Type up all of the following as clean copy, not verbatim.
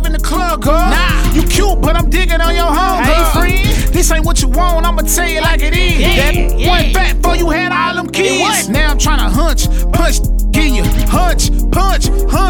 in the club, girl. Nah. You cute, but I'm digging on your home, girl. Hey, friend. This ain't what you want, I'ma tell you like it is. That one fat before you had all them kids. Now I'm tryna punch, give you hunch, punch.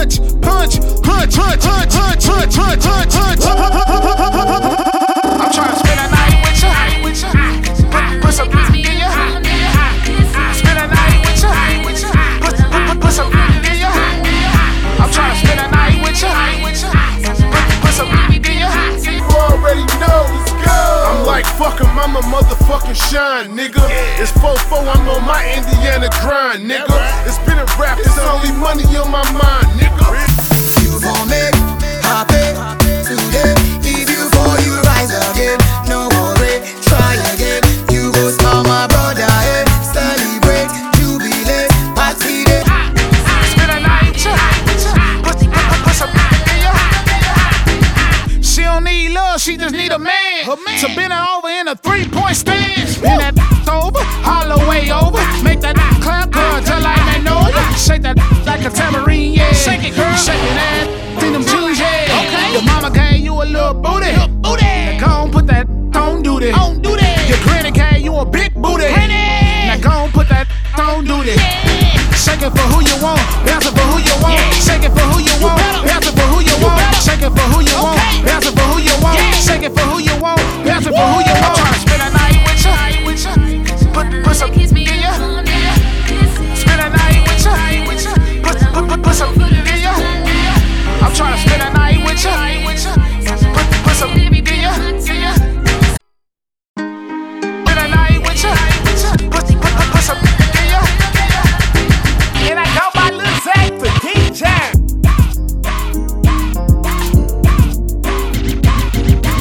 I'm tryna spend a night with you. Put some in you. Spend a night with you. Put some in you. I'm tryna spend a night with you. Put some in you. You already know, let's go. I'm like, fuck 'em, I'm a motherfucking shine, nigga. It's 4-4, I'm on my Indiana grind, nigga. It's been a rap, it's only money on my mind, nigga. You gon' make happy today. If you fall, you rise again. No worry, try again. You go smile, my brother, eh? Celebrate, jubilate, party day. Spend a night with you. Put some in you. She don't need love, she just need a man. To bend her over in a 3-point stance. Bend that over, all the way over. Make that clap, girl, just like Magnolia. Shake that like a tambourine, yeah. Shake it, girl. Shake it, ass in them jeans, yeah. Okay. Your mama gave you a little booty. Now go on, put that on duty. Your granny gave you a big booty. Now go on, put that on duty. Shake it for who you want.